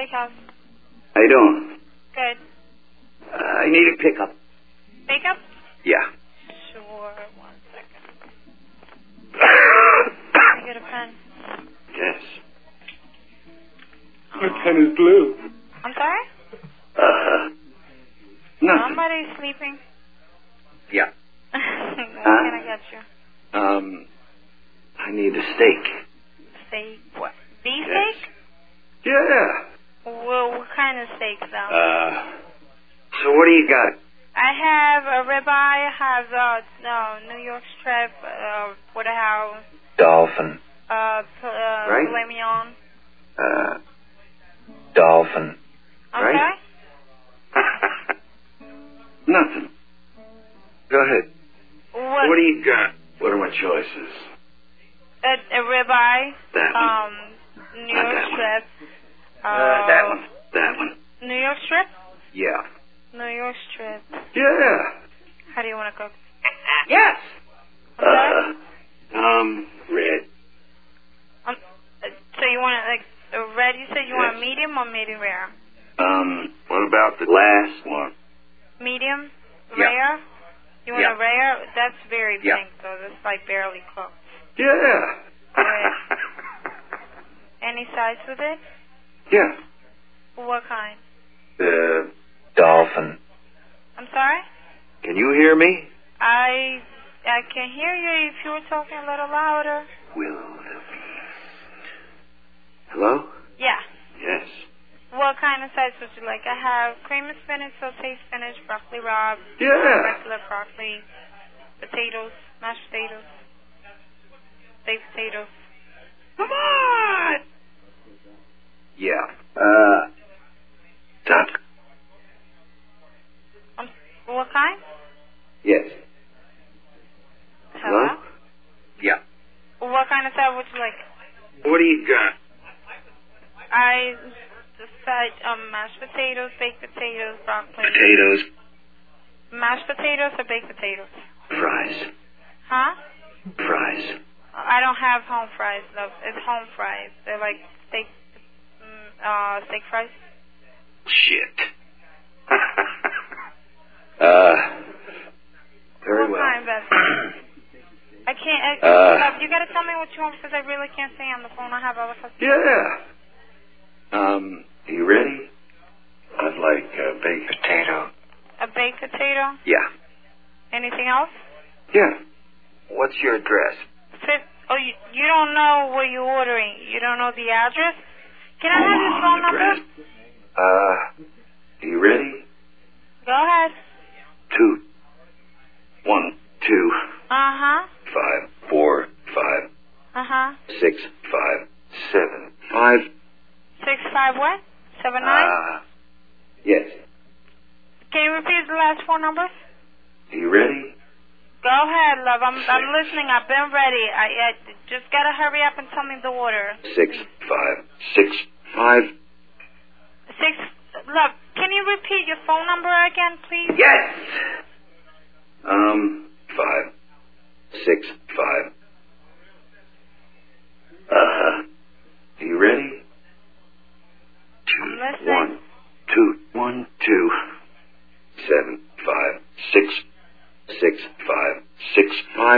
Steakhouse. How you doing? Good. I need a pickup. Pickup? Yeah. Sure. 1 second. Can I get a pen? Yes. My pen is blue. I'm sorry? Nothing. Somebody's sleeping. Yeah. What can I get you? I need a steak. Steak? What? Beef Yes. steak? Yeah. Well, what kind of steak, though? So what do you got? I have a ribeye. I have New York strip, porterhouse. Dolphin. Right? Filet mignon. Dolphin. Okay. Right? Nothing. Go ahead. What do you got? What are my choices? A ribeye. That one. New York strip. That one. New York strip? Yeah. New York strip. Yeah. How do you want to cook? Yes. Okay. Red. So you want it like a red? You said you want Yes. medium or medium rare? What about the last one? Medium? Yeah. Rare? You want Yeah. a rare? That's very Yeah. pink, though. That's like barely cooked. Yeah. Any sides with it? Yeah. What kind? The dolphin. I'm sorry? Can you hear me? I can hear you if you were talking a little louder. Hello? Yeah. Yes. What kind of sides would you like? I have cream of spinach, sauteed spinach, broccoli rabe, Yeah. regular broccoli, potatoes, mashed potatoes, baked potatoes. Come on! Yeah. Duck. What kind? Yes. Hello? Yeah. What kind of side would you like? What do you got? I decide mashed potatoes, baked potatoes, broccoli. Potatoes. Mashed potatoes or baked potatoes? Fries. Huh? Fries. I don't have home fries, love. It's home fries. They're like steak fries. Shit. Very what well. kind, Beth? I can't. Love, you gotta tell me what you want because I really can't stay on the phone. I have other customers. Yeah. You ready? I'd like a baked potato. A baked potato? Yeah. Anything else? Yeah. What's your address? You don't know what you're ordering. You don't know the address? Can I have your phone number? You ready? Go ahead. 2 1 2 Uh-huh. 5 4 5 Uh-huh. 6 5 7 5 6-5 what? 7-9? Yes. Can you repeat the last four numbers? You ready? Go ahead, love. I'm listening. I've been ready. I just gotta hurry up and tell me the order. 6 5 6 5 6. Love, can you repeat your phone number again, please? Yes. 5 6 5. You ready? 2 1 2 1 2 7 5 6 6 5 6 5.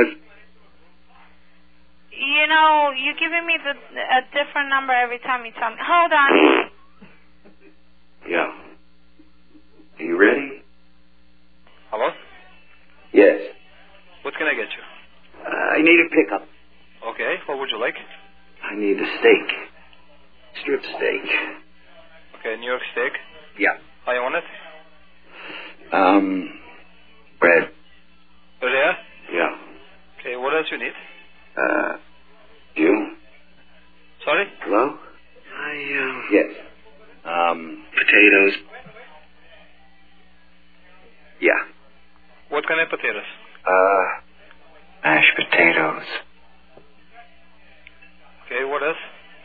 You know, you're giving me a different number every time you tell me. Hold on. Yeah. You ready? Hello? Yes. What can I get you? I need a pickup. Okay, what would you like? I need a steak. Strip steak. Okay, New York steak. Yeah. How you want it? Red. Rare? Yeah. Okay, what else you need? You? Sorry? Hello? Yes. Potatoes. Yeah. What kind of potatoes? Mashed potatoes. Okay, what else?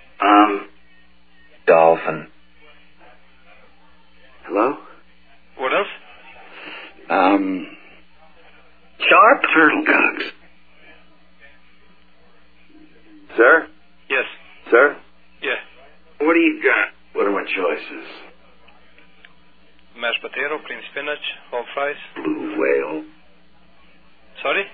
Dolphin. Hello? What else? Sharp turtle cocks. Sir? Yes. Sir? Yeah. What do you got? What are my my choices? Mashed potato, cream spinach, home fries. Blue whale. Sorry?